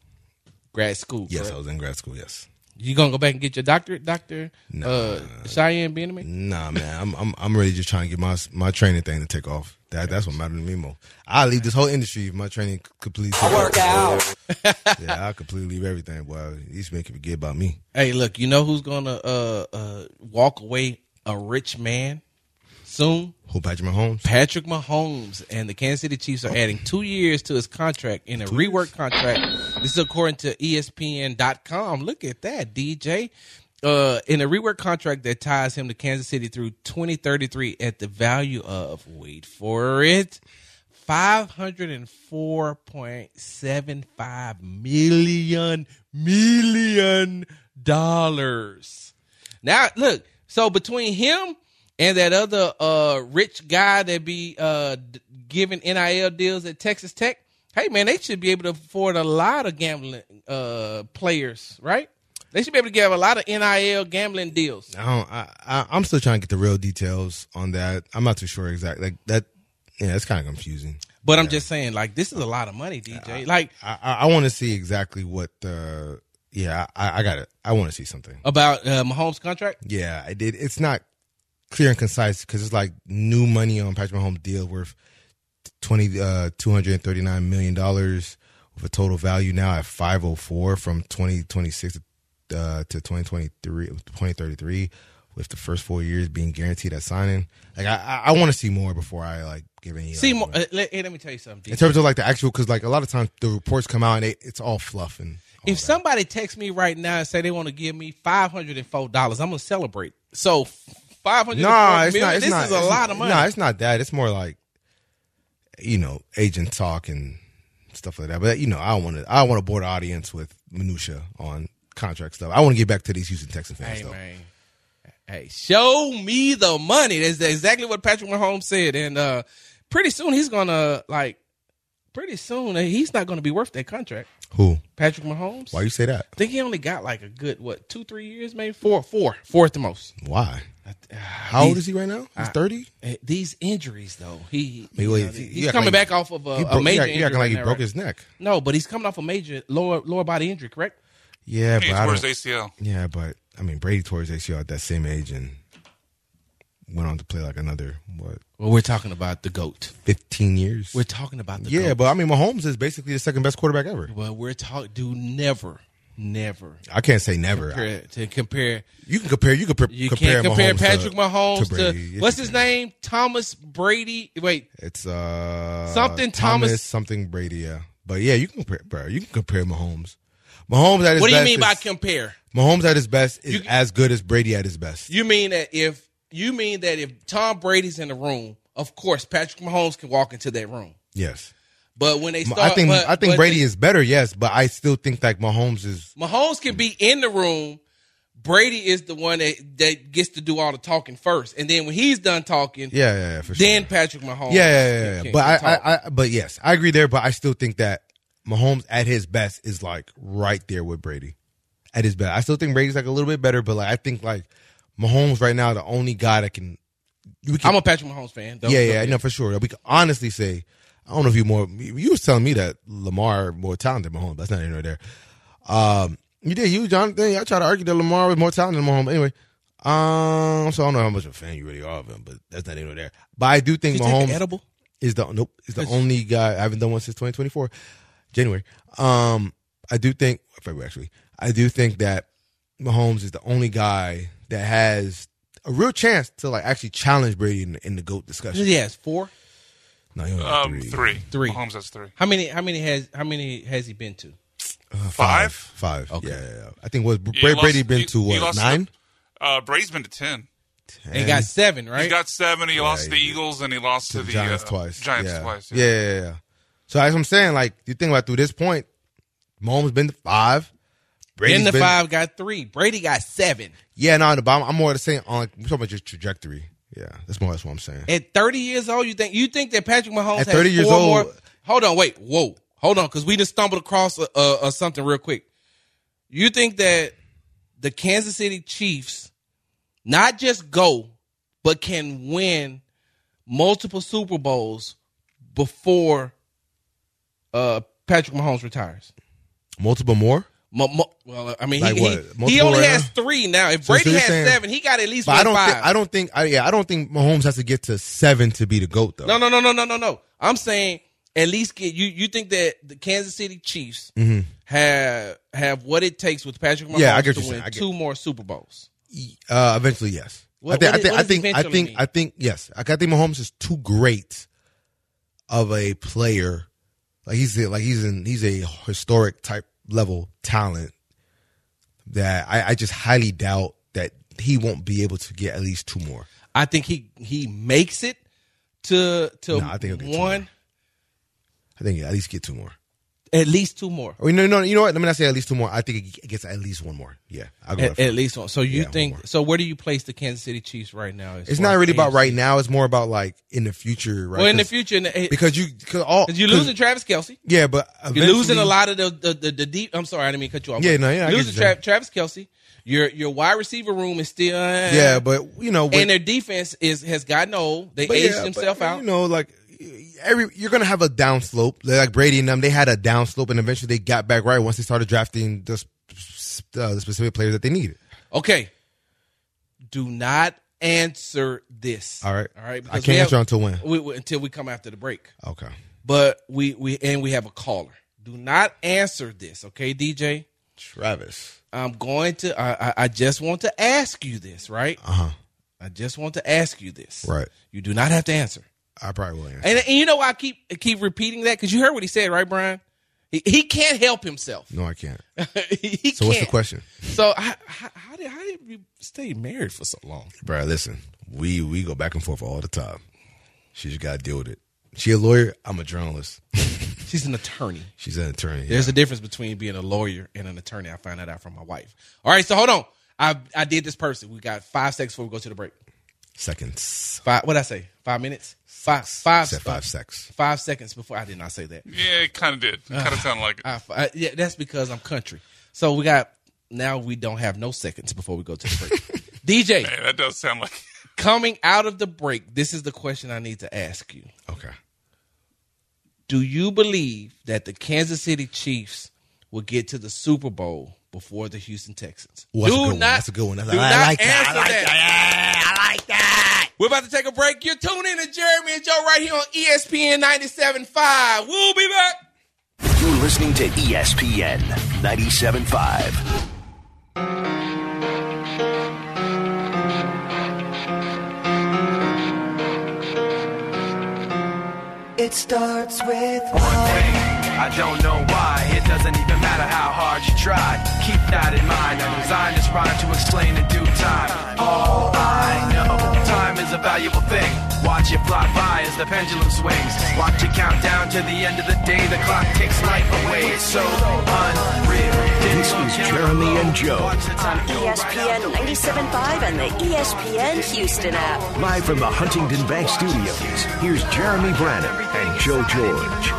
grad school. Yes, correct? I was in grad school, yes. You gonna go back and get your doctorate, Doctor Nah. uh, Cheyenne Benjamin? Nah, man. I'm I'm I'm really just trying to get my my training thing to take off. That that's what matters to me more. I leave this whole industry if my training completely. I work out. Yeah, I completely leave everything. Well, these men can forget about me. Hey, look, you know who's gonna uh, uh, walk away a rich man soon? Who, Patrick Mahomes? Patrick Mahomes and the Kansas City Chiefs are adding two years to his contract in a rework contract. This is according to E S P N dot com. Look at that, D J. Uh, in a rework contract that ties him to Kansas City through twenty thirty-three at the value of, wait for it, five hundred four point seven five million million dollars. Now, look, so between him and that other uh, rich guy that be uh, d- giving N I L deals at Texas Tech, hey, man, they should be able to afford a lot of gambling uh, players, right? They should be able to give a lot of N I L gambling deals. I don't. I, I I'm still trying to get the real details on that. I'm not too sure exactly. Like that. Yeah, it's kind of confusing. But I'm just saying, like, this is a lot of money, D J. Like, I I, I want to see exactly what the. Yeah, I, I got it. I want to see something. about uh, Mahomes' contract? Yeah, I did. It's not clear and concise because it's like new money on Patrick Mahomes' deal worth twenty uh two hundred thirty nine million dollars with a total value now at five oh four from twenty twenty six uh, to twenty twenty three twenty thirty three with the first four years being guaranteed at signing. Like I I, I want to see more before I like give any. See, like, more, more. uh, let, hey, let me tell you something, D J. In terms of like the actual, because like a lot of times the reports come out and they, it's all fluff and. all If that. somebody texts me right now and say they want to give me five hundred four dollars, I'm going to celebrate. So five hundred four No, it's million, not. It's this not, is a it's lot not, of money. No, it's not that. It's more like, you know, agent talk and stuff like that. But you know, I don't want to. I don't want to bore the audience with minutia on contract stuff. I want to get back to these Houston Texans fans. Hey, though. man. Hey, show me the money. That's exactly what Patrick Mahomes said. And uh, pretty soon he's going to, like, pretty soon uh, he's not going to be worth that contract. Who? Patrick Mahomes. Why you say that? I think he only got like a good, what, two, three years, maybe? Four, four. Four at the most. Why? Uh, How old these- is he right now? He's I- thee uh, These injuries, though. He, Wait, you wait, know, he- he's he coming acting like- back off of a, He a broke, major he, injury. acting like right he now, broke right? his neck. No, but he's coming off a major lower lower body injury, correct? Yeah, but He I tore his don't, A C L. yeah, but I mean Brady tore his A C L at that same age, and went on to play like another what? Well, we're talking about the GOAT. fifteen years. We're talking about the yeah, GOAT. but I mean, Mahomes is basically the second best quarterback ever. Well, we're talking. Do never, never. I can't say never. Compare, to compare, you can compare. You can per- you compare. can't compare Mahomes Patrick to, Mahomes to to, Brady. Yes, what's you his can. name? Thomas Brady. Wait, It's uh Something Thomas- something Brady. Yeah, but yeah, you can compare. Bro, you can compare Mahomes. Mahomes at his what do you best mean by is- compare? Mahomes at his best is You- as good as Brady at his best. You mean that if you mean that if Tom Brady's in the room, of course Patrick Mahomes can walk into that room. Yes, But when they start, I think but, I think but Brady is better. Yes, but I still think like Mahomes is. Mahomes can be in the room. Brady is the one that, that gets to do all the talking first, and then when he's done talking, Yeah, yeah, yeah for sure. then Patrick Mahomes. Yeah, yeah, yeah. can- yeah. can- But can I, talk. I, I, but yes, I agree there. But I still think that Mahomes at his best is like right there with Brady. At his best, I still think Brady's like a little bit better. But like I think like Mahomes right now the only guy that can. We can I'm a Patrick Mahomes fan. Don't- yeah, don't yeah, get- no, for sure. We can honestly say, I don't know if you more. You was telling me that Lamar more talented than Mahomes. That's not anywhere there. Um, you did, you Jonathan. I try to argue that Lamar was more talented than Mahomes. Anyway, um, so I don't know how much of a fan you really are of him, but that's not anywhere there. But I do think Did you take an Mahomes edible? is the nope is the It's- only guy. I haven't done one since twenty twenty-four, January. Um, I do think February actually. I do think that Mahomes is the only guy that has a real chance to like actually challenge Brady in, in the GOAT discussion. He has four, No, he only has Um, three. three. Three. Mahomes has three. How many? How many has? How many has he been to? Uh, Five? Five. Okay. Yeah, yeah, yeah. I think was He Brady, lost- Brady been he- to he what lost nine? the- uh, Brady's been to ten. He got seven, right? He got seven. He lost to the he- Eagles and he lost to, to the Giants uh, twice. Giants yeah. twice. Yeah. yeah, yeah, yeah. So as I'm saying, like you think about through this point, Mahomes been to five. Brady's In the been, five got three. Brady got seven. Yeah, no, but I'm, I'm more the same on. Like, we're talking about just trajectory. Yeah, that's more. That's what I'm saying. At thirty years old, you think you think that Patrick Mahomes At has thirty years four old- more? Hold on, wait, whoa, hold on, because we just stumbled across uh, uh, something real quick. You think that the Kansas City Chiefs not just go, but can win multiple Super Bowls before uh, Patrick Mahomes retires? Multiple more. Mo- mo- well, I mean, Like he, what? he, Multiple he only right has now? three now. If So- so Brady you're has saying- seven, he got at least But win I don't. five. Think, I don't think. I, yeah, I don't think Mahomes has to get to seven to be the GOAT though. No, no, no, no, no, no, no. I'm saying at least get you. You think that the Kansas City Chiefs have have what it takes with Patrick Mahomes Mm-hmm. Yeah, I get to what you're win saying. I get- two more Super Bowls? Uh, eventually, yes. What- I think. what I think. is- what I does think. I eventually think. mean? I think. Yes. I think Mahomes is too great of a player. Like he's like he's in. He's a historic type level talent that I, I just highly doubt that he won't be able to get at least two more. I think he he makes it to to No, I think he'll get two one, more. I think at least get two more. at least two more. Or, no, no, you know what? Let me not say at least two more. I think it gets at least one more. Yeah, I'll go At, with that. at least one. So you Yeah, one think? more. So where do you place the Kansas City Chiefs right now? as It's far not as really about A F C? right now. It's more about like in the future, right? Well, in the 'Cause- future, in the, because you cause all because you're cause- losing Travis Kelce. Yeah, but You're losing eventually- a lot of the the the, the deep. I'm sorry, I didn't mean to cut you off. Yeah, but no, yeah, I get losing you, Jay. Tra- Travis Kelce. Your your wide receiver room is still uh, Yeah, but you know, when, and their defense is has gotten old. They but aged yeah, themselves but, out. You know, like every you're gonna have a down slope. Like Brady and them, they had a down slope, and eventually they got back right once they started drafting the, sp- uh, the specific players that they needed. Okay, do not answer this. All right, all right. I because can't we answer have- until when. we, we- until we come after the break. Okay, But we we and we have a caller. Do not answer this, okay, D J. Travis. I'm going to. I, I I just want to ask you this, right? Uh huh. I just want to ask you this. Right. You do not have to answer. I probably will answer. And, and you know why I keep keep repeating that? Because you heard what he said, right, Brian? He, he can't help himself. No, I can't. he So what's the can't. question, So how, how, how did how did you stay married for so long? bro? Listen, we we go back and forth all the time. She just got to deal with it. She a lawyer. I'm a journalist. She's an attorney. She's an attorney. yeah. There's a difference between being a lawyer and an attorney. I found that out from my wife. All right, so hold on. I I did this person. We got five seconds before we go to the break. Seconds. Five. What did I say? Five minutes. Five. Five. Said five seconds. Five seconds before. I did not say that. Yeah, it kind of did. It kind of sounded like it. I, I, yeah, that's because I'm country. So we got now. We don't have no seconds before we go to the break. D J, Man, that does sound like. coming out of the break, this is the question I need to ask you. Okay. Do you believe that the Kansas City Chiefs will get to the Super Bowl before the Houston Texans? Ooh, that's, do a good one. not, that's a good one. That's do I not like that. answer I like that. that. Yeah, I like that. We're about to take a break. You're tuning in to Jeremy and Joe right here on E S P N ninety-seven point five. We'll be back. You're listening to E S P N ninety-seven point five. It starts with one thing. I don't know why. It doesn't even matter how hard you try. Keep that in mind. I designed this rhyme to explain in due time. All I know, time is a valuable thing. Watch it fly by as the pendulum swings. Watch it count down to the end of the day. The clock takes life away. It's so unreal. This is Jeremy and Joe. On E S P N ninety-seven point five and the E S P N Houston app. Live from the Huntington Bank Studios, here's Jeremy Branham and Joe George.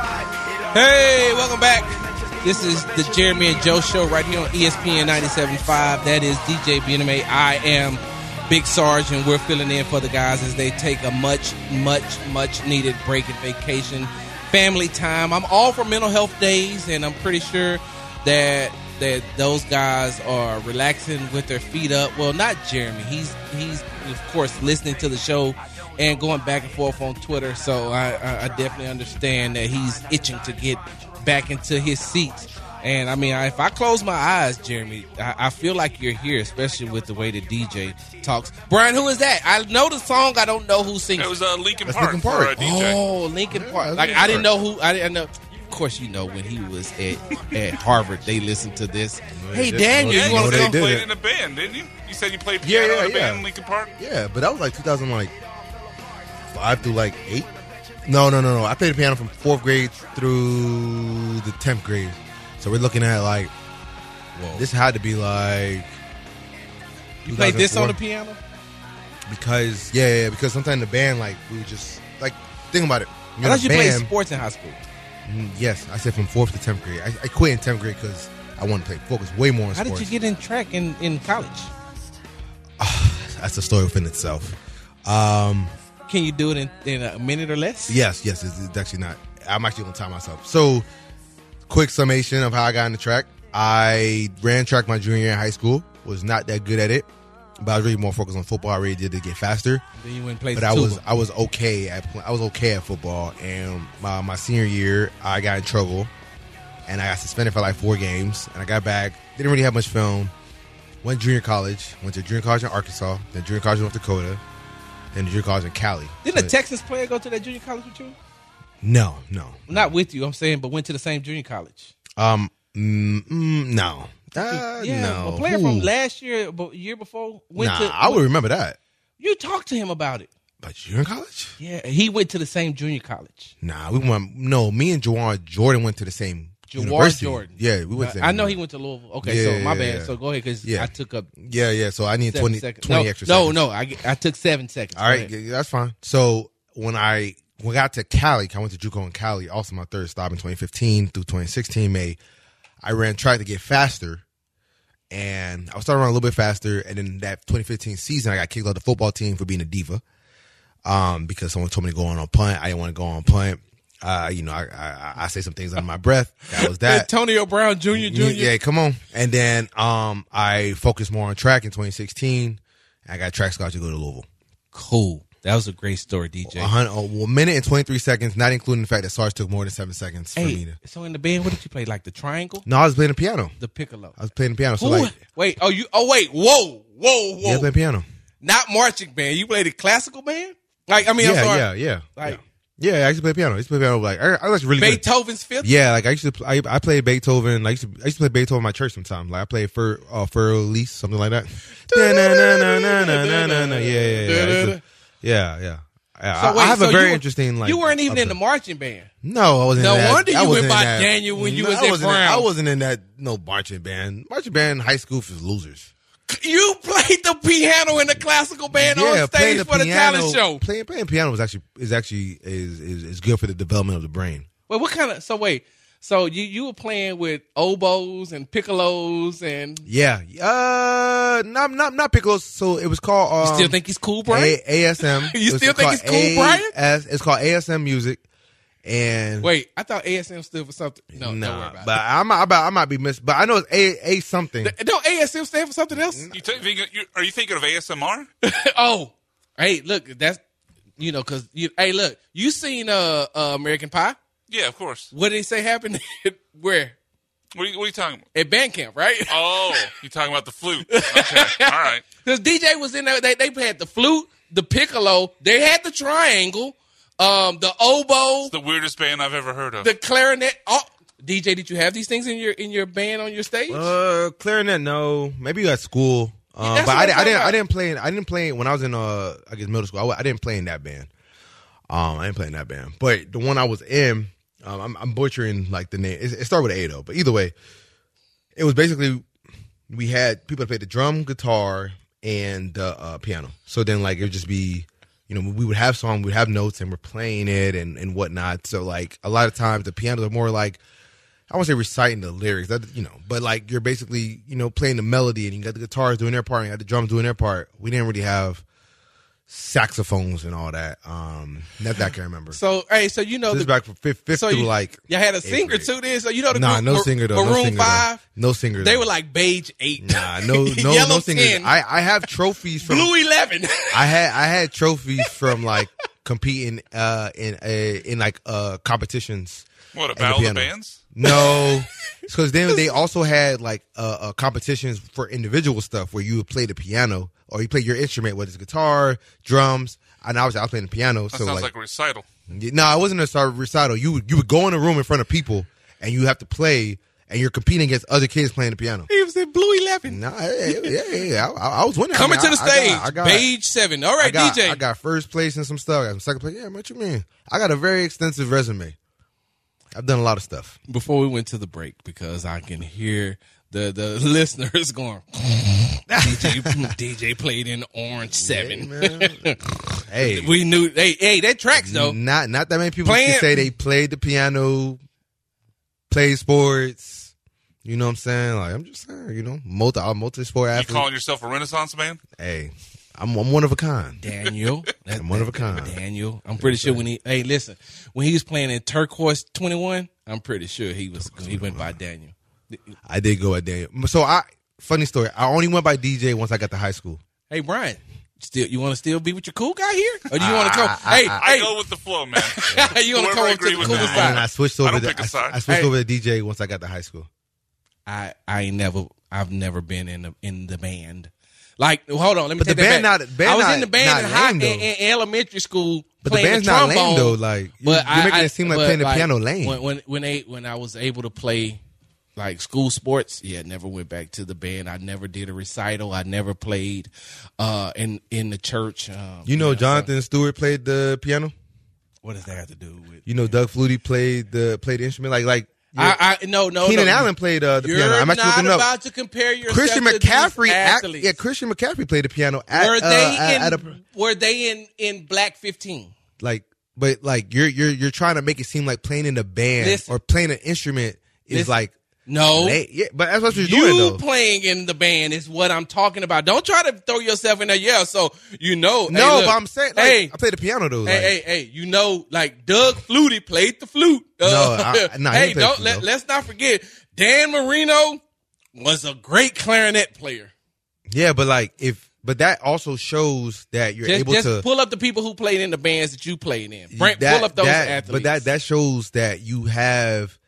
Hey, welcome back. This is the Jeremy and Joe Show right here on E S P N ninety-seven point five. That is D J B N M A. I am Big Sarge, and we're filling in for the guys as they take a much, much, much needed break and vacation, family time. I'm all for mental health days, and I'm pretty sure that that those guys are relaxing with their feet up. Well, not Jeremy. He's he's of course listening to the show and going back and forth on Twitter. So I, I, I definitely understand that he's itching to get back into his seats. And I mean, I, if I close my eyes, Jeremy, I, I feel like you're here, especially with the way the D J talks. Brian, who is that? I know the song. I don't know who sings. It was uh, Linkin That's Park, Linkin Park. for uh, D J. Oh, Linkin Yeah, Park. that's Like Linkin I didn't Park. know who. I didn't know. Of course, you know when he was at at Harvard, they listened to this. Hey, they- Daniel, Yeah, you you want know to they said go? you did played it. in a band, didn't you? You said you played Yeah, piano yeah, in a band yeah. in Linkin Park? Yeah, but that was like two thousand five through like eight. No, no, no, no. I played the piano from fourth grade through the tenth grade. So we're looking at like, Whoa. this had to be like. You played this on the two thousand four. piano? Because yeah, yeah, because sometimes in the band, like we would just like think about it. I You're in thought a you played band- sports in high school. Mm, Yes, I said from fourth to tenth grade. I, I quit in tenth grade because I wanted to play focus way more on How sports. did you get in track in, in college? That's a story within itself. Um, Can you do it in, in a minute or less? yes, yes, it's, it's actually not. I'm actually gonna time myself. So, quick summation of how I got into track. I ran track my junior year in high school. Was not that good at it, but I was really more focused on football. I really did to get faster. Then you went and played But the I tuba. was I was okay at pl- I was okay at football. And my, my senior year, I got in trouble, and I got suspended for like four games. And I got back. Didn't really have much film. Went junior college. Went to junior college in Arkansas. Then junior college in North Dakota. Then junior college in Cali. Didn't a But- Texas player go to that junior college with you? No, no. Not with you, I'm saying, but went to the same junior college. Um, mm, mm, no. Uh, yeah, no. a player from Who? last year, but year before went Nah, to. I would remember that. You talked to him about it. But you're in college? Yeah, he went to the same junior college. Nah, we went. No, me and Jawar Jordan went to the same Jawar university. Jordan. Yeah, we went. To the I know same he went to Louisville. Okay, Yeah, so my yeah, bad. yeah. So go ahead, because Yeah. I took up Yeah, yeah. So I need seven twenty, seconds. twenty no, extra no, seconds. no. I, I took seven seconds. All Go right, ahead. yeah, that's fine. So when I when I got to Cali, I went to JUCO in Cali. Also, my third stop in twenty fifteen through twenty sixteen May. I ran track to get faster, and I was starting to run a little bit faster. And then that twenty fifteen season, I got kicked out of the football team for being a diva, um, because someone told me to go on on punt. I didn't want to go on punt. Uh, you know, I, I I say some things under my breath. That was that. Antonio Brown Junior Junior Yeah, come on. And then um, I focused more on track in twenty sixteen. I got track scholarship to go to Louisville. Cool. That was a great story, D J. A hundred, a minute and twenty-three seconds, not including the fact that Sarge took more than seven seconds for me Hey, to. so in the band, what did you play? Like the triangle, No, I was playing the piano. the piccolo. I was playing the piano. So Who- like, wait, oh you, oh wait, whoa, whoa, yeah, I whoa, played piano. not marching band. You played a classical band? Like I mean, I'm yeah, sorry, yeah, yeah, like yeah. I used to play piano. I used to play piano. Like I, I was really good. Beethoven's Fifth. Yeah, like I used to. Play, I, I played Beethoven. I used to. I used to play Beethoven in my church sometimes. Like I played Fur, uh, Fur Elise, something like that. Na, na, na, na, na, na, na, na. Yeah, yeah, yeah. I used to- Yeah, yeah. Yeah, So I, wait, I have so a very you were- interesting like. you weren't even in the upbringing. marching band. No, I wasn't. No in that. wonder I you wasn't went by in that. Daniel when you No, was I at wasn't in- I Brown. wasn't in that no marching band. Marching band in high school for losers. You played the piano in the classical band on playing stage for the talent show. Playing playing piano was actually is actually is, is is good for the development of the brain. Wait, what kind of? So wait, so you you were playing with oboes and piccolos, and Yeah, uh, not not not Piccolo. So it was called. Um, you still think he's cool, Brian? A- ASM. You It was still think called it's cool, Brian? A S It's called A S M music, And wait, I thought A S M stood for something. No, nah, don't worry about but it. I might, I might be missing. But I know it's A A something. Don't A S M stand for something else? You t- you, are you thinking of A S M R? Oh, hey, look, that's you know, because you. Hey, look, you seen uh, uh American Pie? Yeah, of course. What did he say happened? Where? What are, you, what are you talking about? At band camp, right? Oh, you're talking about the flute. Okay, all right. Because D J was in there. They they had the flute, the piccolo. They had the triangle, um, the oboe. It's the weirdest band I've ever heard of. The clarinet. Oh, D J, did you have these things in your in your band on your stage? Uh, clarinet, no. Maybe at school. Um, That's but what I, I'm I didn't. talking I didn't play. In, I didn't play when I was in uh, I guess middle school. I, I didn't play in that band. Um, I didn't play in that band. But the one I was in, um, I'm, I'm butchering like the name. It, it started with an A though. But either way, it was basically we had people that played the drum, guitar, and the uh, piano. So then like it would just be, you know, we would have songs, we'd have notes, and we're playing it and and whatnot. So like a lot of times the pianos are more like, I won't say reciting the lyrics, that, you know, but like you're basically, you know, playing the melody, and you got the guitars doing their part, and you got the drums doing their part. We didn't really have saxophones and all that. Um, not that I can remember. So hey, so you know This the, is back from fifth, fifth so through you, like you had a eighth singer grade. too. Then so you know the Nah, group, no Mar- singer though. Maroon no singer Five. Though. No singer. They though. were like beige eight. Nah, no, no, Yellow no singers. ten. I, I have trophies from Blue eleven. I had I had trophies from like competing uh in uh, in like uh competitions. What, a in the battle of the piano. bands? No, because then they also had like uh, uh competitions for individual stuff where you would play the piano or you play your instrument, whether it's guitar, drums. And obviously I was playing the piano. That so sounds like, like a recital. no, it wasn't a sort of recital. You would you would go in a room in front of people and you have to play, and you're competing against other kids playing the piano. He was in Blue eleven. No, yeah, yeah, yeah, I, I was winning. Coming I mean, to the I- I stage, got- I got- beige seven. All right, I got, D J. I got first place in some stuff. I got some second place. Yeah, what you mean? I got a very extensive resume. I've done a lot of stuff. Before we went to the break, because I can hear the the listeners going, D J D J played in Orange Seven. Hey, hey, We knew. Hey, hey, that tracks though. not not that many people Playing- can say they played the piano, played sports. You know what I'm saying? Like I'm just saying, you know, multi multi sport You athlete. calling yourself a Renaissance man? Hey, I'm I'm one of a kind. Daniel, that, I'm one of a kind. Daniel, I'm pretty sure when he. Hey, listen, when he was playing in Turquoise twenty-one, I'm pretty sure he was. He went by Daniel. I did go at Daniel. So I funny story. I only went by D J once I got to high school. Hey, Brian, still you want to still be with your cool guy here, or do you want to come? I- hey, I hey, go with the flow, man. you want to Whoever come I up to agree the with cool is And fine. then side? I switched I over don't to pick a I, side. I switched Hey. over to D J once I got to high school. I I ain't never I've never been in the in the band. Like, hold on, let me But take the that band back. not- band I was not- in the band in, not high, lame, in, though. in elementary school. But the playing band's the not lame trombone, though. Like you, but you're I- making I- it seem like but, playing the like, piano lame. When when when, they, when I was able to play like school sports, yeah, never went back to the band. I never did a recital. I never played uh, in in the church. Um, you know, so- Jonathan Stewart played the piano. what does that have to do with? You know, Doug Flutie played the played the instrument. Like like I, I no no. Keenan no. Allen played uh, the You're piano. I'm actually not looking up. about to compare yourself Christian to these McCaffrey, act, athletes. yeah, Christian McCaffrey played the piano. At, Were uh, they at, in? at a, were they in in Black fifteen? like, but like you're you're you're trying to make it seem like playing in a band Listen. or playing an instrument is Listen. like No, late. Yeah, but that's what you're you doing though. playing in the band is what I'm talking about. Don't try to throw yourself in there. Yeah, so you know. No, hey, look, but I'm saying like, hey, I played the piano though. hey, like, hey, hey, you know, like Doug Flutie played the flute. Uh, No, I- nah, he hey, didn't play don't the let, flute, let's not forget Dan Marino was a great clarinet player. yeah, but like if but that also shows that you're Just, able just to pull up the people who played in the bands that you played in. Brent, that- pull up those that- athletes. But that that shows that you have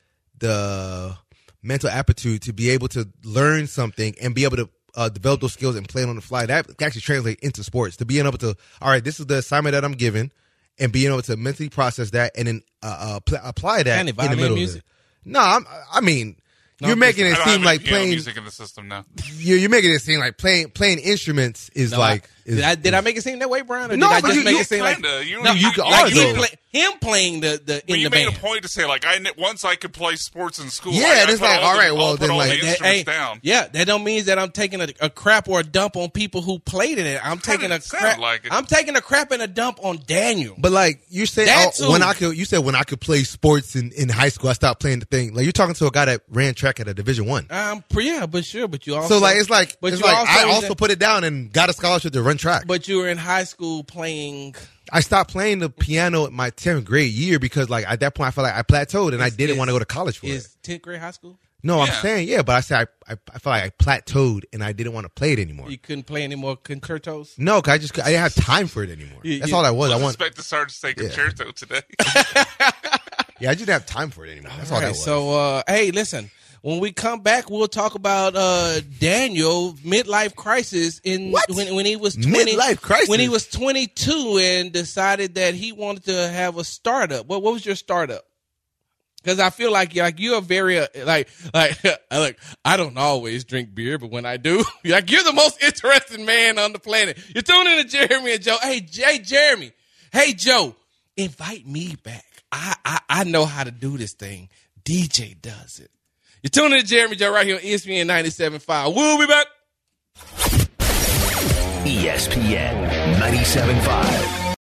the mental aptitude to be able to learn something and be able to uh, develop those skills and play it on the fly. That actually translates into sports. To being able to, all right, this is the assignment that I'm given, and being able to mentally process that and then uh, uh, pl- apply that Kind of in the violin middle music? of it. No, I'm, I mean, you're making I it don't seem have like any piano playing. music in the system now. You're, you're making it seem like playing playing instruments is No, like. I, is, did, I, did I is- make it seem that way, Brian? Or No, did I but just you- make you it seem like kinda, you- no, you I- can like argue. him, play, him playing the, the Well, in you the made band? a point to say like I kn- once I could play sports in school. Yeah, I, I and it's put like, all all the- right, I'll well, put then, all like- the Hey, instruments Hey, down. yeah, that don't mean that I'm taking a, a crap or a dump on people who played in it. I'm taking a didn't sound crap. like it. I'm taking a crap and a dump on Daniel. But like you said, That oh, when too. I could, you said when I could play sports in, in high school, I stopped playing the thing. Like you're talking to a guy that ran track at a Division One. Um, yeah, but sure, but you also So like it's like but it's you like also I is also that- put it down and got a scholarship to run track. But you were in high school playing. I stopped playing the piano at my tenth grade year because, like, at that point, I felt like I plateaued and Is, I didn't is, want to go to college for is it. tenth grade high school? No, Yeah. I'm saying, yeah, but I said I, I, I felt like I plateaued and I didn't want to play it anymore. You couldn't play any more concertos? No, cause I just I didn't have time for it anymore. You- That's you- all that was. I I was want. expect to start to say concerto today. Yeah, I just didn't have time for it anymore. That's all, All that right, was. so, uh, hey, listen. When we come back, we'll talk about uh, Daniel midlife crisis in What? when when he was twenty. Midlife crisis? When he was twenty-two and decided that he wanted to have a startup. What what was your startup? Because I feel like like you're very uh, like like like I don't always drink beer, but when I do, like you're the most interesting man on the planet. You're tuning in to Jeremy and Joe. Hey, Jay, Jeremy. Hey, Joe. Invite me back. I, I I know how to do this thing. D J does it. You're tuning in to Jeremy Joe right here on E S P N ninety-seven point five. We'll be back. E S P N ninety-seven point five.